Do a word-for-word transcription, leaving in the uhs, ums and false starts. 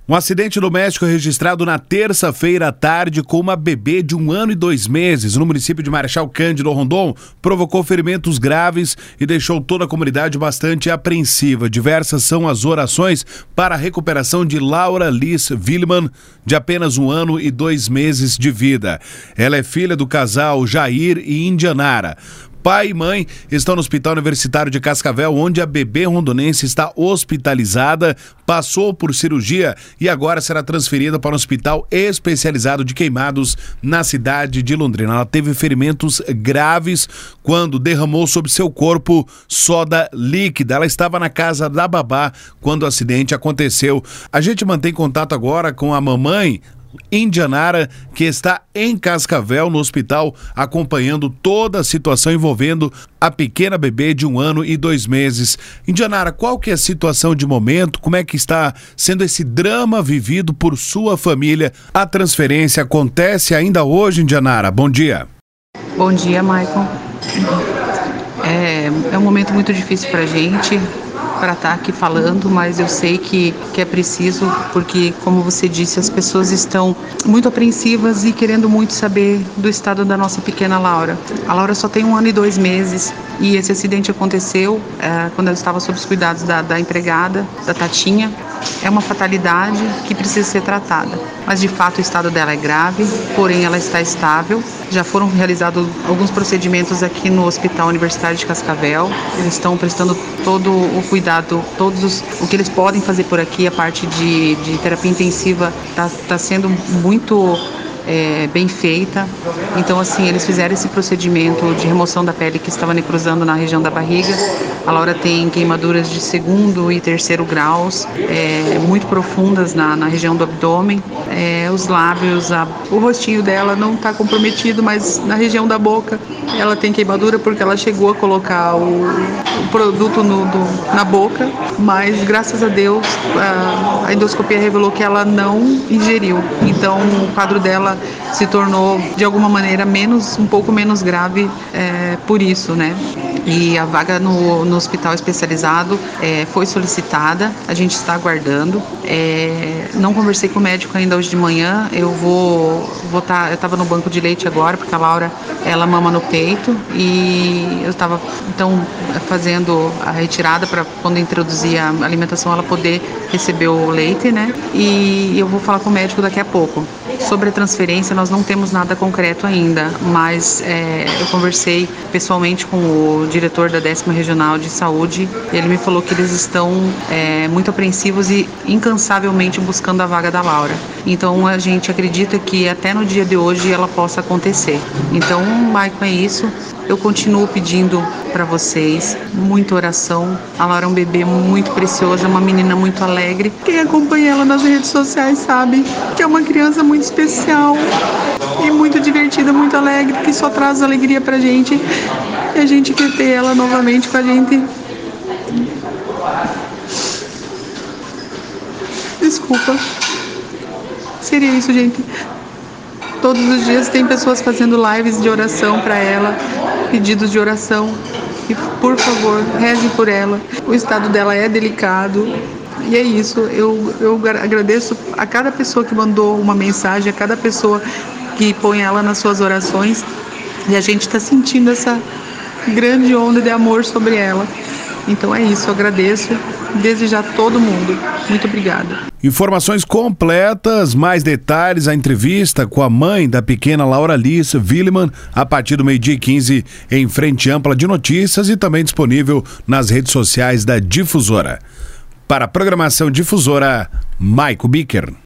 Um acidente doméstico registrado na terça-feira à tarde com uma bebê de um ano e dois meses no município de Marechal Cândido Rondon provocou ferimentos graves e deixou toda a comunidade bastante apreensiva. Diversas são as orações para a recuperação de Laura Liz Willeman, de apenas um ano e dois meses de vida. Ela é filha do casal Jair e Indianara. Pai e mãe estão no Hospital Universitário de Cascavel, onde a bebê rondonense está hospitalizada, passou por cirurgia e agora será transferida para um hospital especializado de Queimados na cidade de Londrina. Ela teve ferimentos graves quando derramou sobre seu corpo soda líquida. Ela estava na casa da babá quando o acidente aconteceu. A gente mantém contato agora com a mamãe, Indianara, que está em Cascavel, no hospital, acompanhando toda a situação envolvendo a pequena bebê de um ano e dois meses. Indianara, qual que é a situação de momento? Como é que está sendo esse drama vivido por sua família? A transferência acontece ainda hoje, Indianara? Bom dia. Bom dia, Michael. É, é um momento muito difícil para a gente, para estar aqui falando, mas eu sei que, que é preciso, porque, como você disse, as pessoas estão muito apreensivas e querendo muito saber do estado da nossa pequena Laura. A Laura só tem um ano e dois meses e esse acidente aconteceu é, quando ela estava sob os cuidados da, da empregada, da Tatinha. É uma fatalidade que precisa ser tratada, mas de fato o estado dela é grave, porém ela está estável. Já foram realizados alguns procedimentos aqui no Hospital Universitário de Cascavel. Eles estão prestando todo o cuidado, todos os, o que eles podem fazer por aqui. A parte de, de terapia intensiva está tá sendo muito É, bem feita. Então, assim, eles fizeram esse procedimento de remoção da pele que estava necrosando na região da barriga. A Laura tem queimaduras de segundo e terceiro graus, é, muito profundas na, na região do abdômen. É, os lábios, a, o rostinho dela não está comprometido, mas na região da boca ela tem queimadura porque ela chegou a colocar o, o produto no, do, na boca, mas graças a Deus a, a endoscopia revelou que ela não ingeriu. Então, o quadro dela se tornou de alguma maneira menos, um pouco menos grave é, por isso, né? E a vaga no, no hospital especializado é, foi solicitada, a gente está aguardando. É, não conversei com o médico ainda hoje de manhã, eu vou, vou tá, eu estava no banco de leite agora, porque a Laura, ela mama no peito, e eu estava então fazendo a retirada para quando introduzir a alimentação ela poder receber o leite, né? E eu vou falar com o médico daqui a pouco. Sobre a transferência, nós não temos nada concreto ainda, mas é, eu conversei pessoalmente com o diretor da décima Regional de Saúde. Ele me falou que eles estão é, muito apreensivos e incansavelmente buscando a vaga da Laura. Então a gente acredita que até no dia de hoje ela possa acontecer. Então, Maicon, é isso. Eu continuo pedindo para vocês muita oração. A Laura é um bebê muito precioso, é uma menina muito alegre. Quem acompanha ela nas redes sociais sabe que é uma criança muito especial e muito divertida, muito alegre, que só traz alegria pra gente. E a gente quer ter ela novamente com a gente. Desculpa. Seria isso, gente. Todos os dias tem pessoas fazendo lives de oração para ela, pedidos de oração. E, por favor, rezem por ela. O estado dela é delicado. E é isso. Eu, eu agradeço a cada pessoa que mandou uma mensagem, a cada pessoa que põe ela nas suas orações. E a gente está sentindo essa grande onda de amor sobre ela. Então é isso. Eu agradeço. Desejar a todo mundo. Muito obrigada. Informações completas, mais detalhes, a entrevista com a mãe da pequena Laura Liz Willeman a partir do meio-dia e quinze em Frente Ampla de Notícias e também disponível nas redes sociais da Difusora. Para a programação Difusora, Maico Bicker.